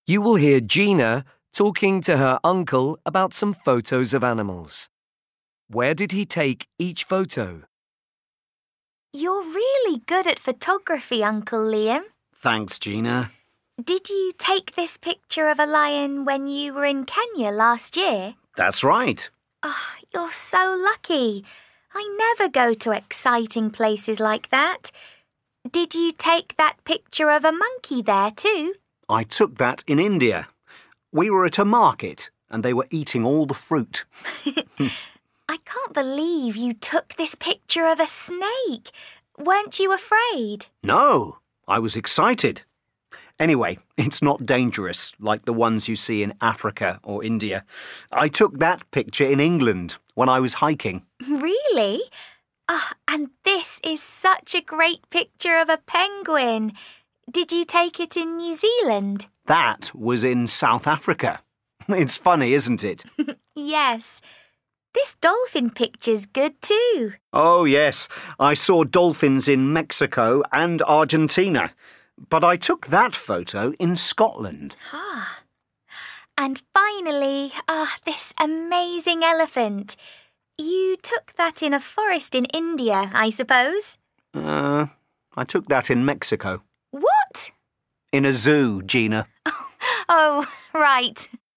You will hear Gina talking to her uncle about some photos of animals. Where did he take each photo? You're really good at photography, Uncle Liam. Thanks, Gina. Did you take this picture of a lion when you were in Kenya last year? That's right. Oh, you're so lucky. I never go to exciting places like that. Did you take that picture of a monkey there too? I took that in India. We were at a market and they were eating all the fruit. I can't believe you took this picture of a snake. Weren't you afraid? No, I was excited. Anyway, it's not dangerous like the ones you see in Africa or India. I took that picture in England when I was hiking. Really? Oh, and this is such a great picture of a penguin. Did you take it in New Zealand? That was in South Africa. It's funny, isn't it? Yes. This dolphin picture's good too. Oh, yes. I saw dolphins in Mexico and Argentina. But I took that photo in Scotland. Ah. And finally, this amazing elephant. You took that in a forest in India, I suppose? I took that in Mexico. What? In a zoo, Gina. Oh, right.